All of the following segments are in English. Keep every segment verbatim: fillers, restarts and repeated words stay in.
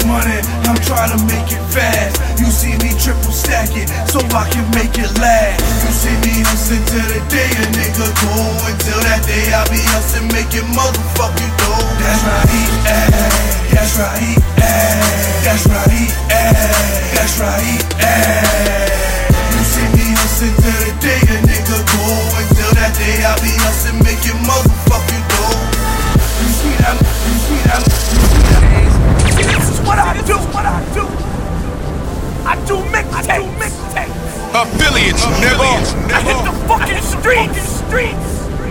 money, I'm trying to make it fast. You see me triple stack it, so I can make it last. You see me hustling till the day a nigga go. Until that day I be hustling, making motherfucking dough. That's right, eh, that's right, eh, that's right, eh, that's right, eh. You see me hustling till the day a nigga go. Until that day I be hustling, making motherfucking dough. You see that, you see that, you see that. This is what I do, what I do. I do mixtapes. Affiliates, nigga. I hit the fucking streets, streets.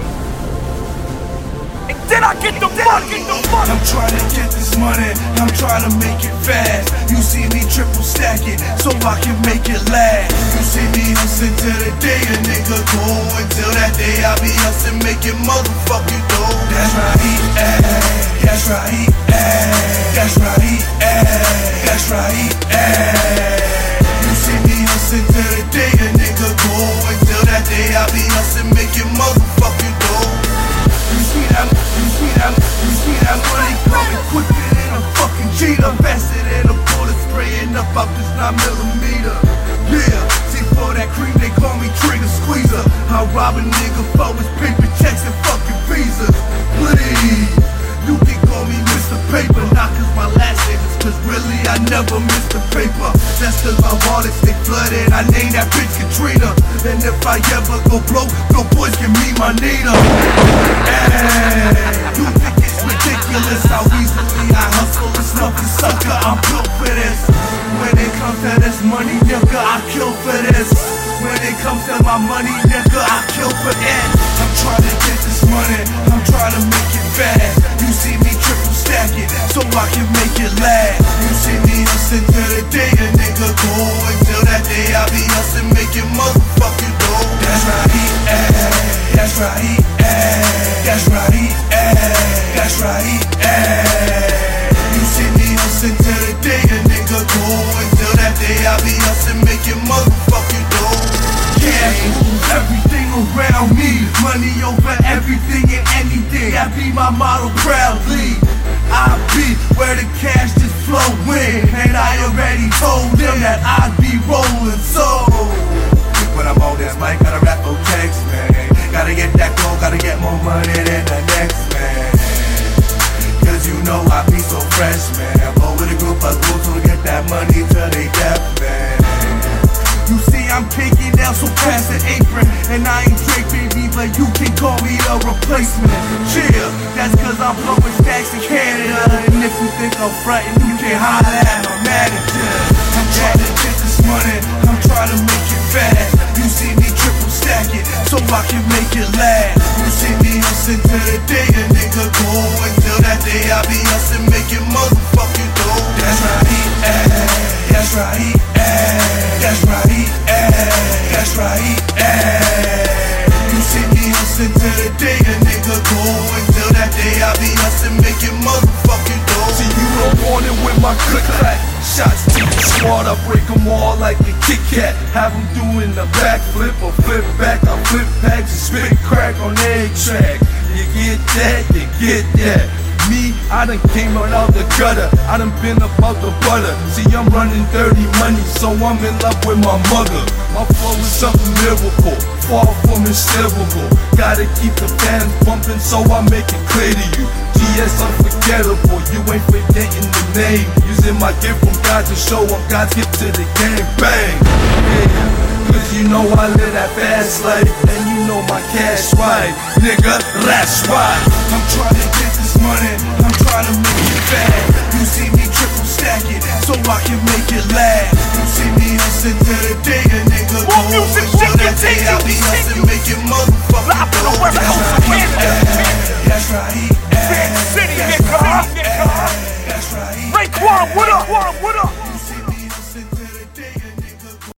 And then I get the money. I'm trying to get this money, I'm trying to make it fast. You see me triple stack it, so I can make it last. You see me hustling till the day a nigga go. Until that day I be hustling, making motherfucking dough. That's right, eh, that's right, eh, that's right, eh, that's right, eh. You see me hustling till the day a nigga go. Until that day I be hustling, making motherfucking dough. You see that, you see that, you see that money coming quicker than a fucking cheetah. Faster than a bullet spraying up out this nine millimeter. Yeah, see for that cream they call me trigger squeezer. I rob a nigga for his paper checks and fucking visas. Please, you can call me Mister Paper, not cause my last name is cause really I never miss the paper. That's cause my wallet stay flooded, I named that bitch Katrina. And if I ever go broke, no boys can meet my Nina. Hey, you think it's ridiculous how easily I hustle? It's nothing, sucker, I'm built for this. When it comes to this money, nigga, I kill for this. When it comes to my money, nigga, I kill for it. I'm trying to get this money, I'm trying to make it fast. You see me triple stack it, so I can make it last. You see me hustling till the day a nigga go. Until that day I be hustling, making motherfucking dough. That's right, eh, that's right, eh, that's right, eh, that's right, eh. You see me hustling till the day a nigga go. Until that day I be hustling, making motherfucking dough. Cash rules everything around me. Money over everything and anything. That be my motto proudly. I be where the cash just flow in. And I already told them that I'd be rolling. So when I'm on this mic, gotta rap for text, man. Gotta get that gold, gotta get more money than the next man. Cause you know I be so fresh, man. Blow with a group of groups who get that money till they death, man. You see I'm kicking down, so pass the apron. And I ain't Drake, baby, but you can call me a replacement. Chill, that's cause I'm blowing stacks in Canada. And if you think I'm frontin', you can holler at my manager. I'm trying to get this money, I'm trying to make it fast. You see me triple stack it, so I can make it last. You see me hustling till the day a nigga go. Until that day I be hustling, making motherfucking dough. That's right, eh, that's right, eh, that's right, eh, that's right, eh. You see me hustling till the day a nigga go. Until that day I be hustling, making motherfucking dough. See you don't want it with my click clack. Shots to the squad, I break them all like a Kit Kat. Have them doing a backflip or flip back. I flip packs and spit crack on egg track. You get that, you get that. Me, I done came out of the gutter, I done been about the butter. See, I'm running dirty money, so I'm in love with my mother. My flow is something miracle, far from hysterical. Gotta keep the fans bumping, so I make it clear to you. G S unforgettable, you ain't forgetting the name. Using my gift from God to show I'm God's gift to the game. Bang! Yeah, cause you know I live that fast life, and you know my cash right. Nigga, that's right. I'm trying to get this money, I'm trying to make it fast. You see me triple stack it, so I can make it last. You see me hustling till the day a nigga go. Until that day I be hustling, making motherfucking dough. That's right, eh,